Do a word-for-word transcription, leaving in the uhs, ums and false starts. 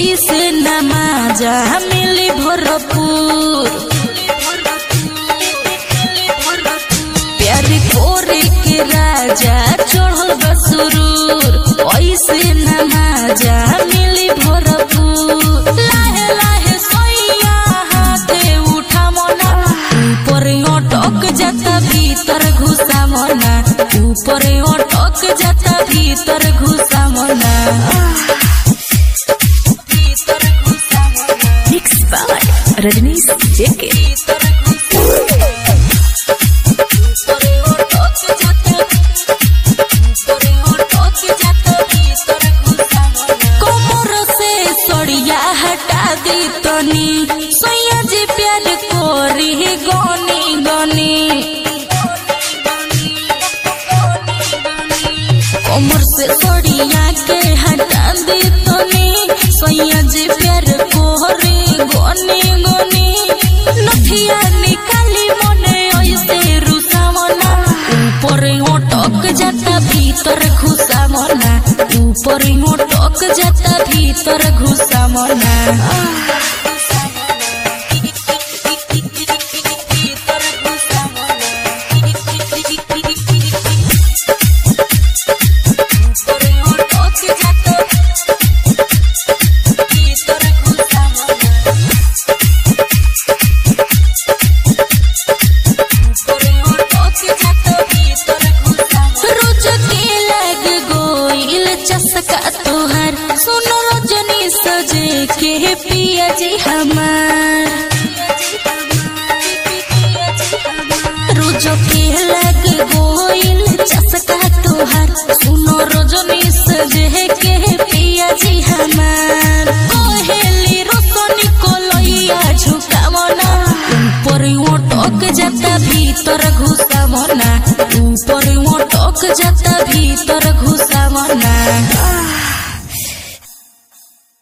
ओइसे नमाजा मिली भरपूर प्यारी कोरे के राजा चढ़ल बसुरूर ओइसे नमाजा मिली भरपूर लाहे लाहे सोइया हाथे उठा मना ऊपर अटक जाता भीतर घुसा मना ऊपर अटक जाता भीतर घुसा मना Mixed by Rajnish J K हटा दी तनी सोया जी प्यार कोरी गनी गनी कमर से सड़िया के हटा दी तनी सोया जी प्यार कोरी गनी गनी नथिया निकाली मने ऐसे रुसा मना ऊपर अटक जाता भीतर घुसा मना ऊपर अटक जाता भीतर घुसा मना चसका तोहर सुनो रजनी सजे के पिया जी हमार रोज के लग गोइल चसका तोहर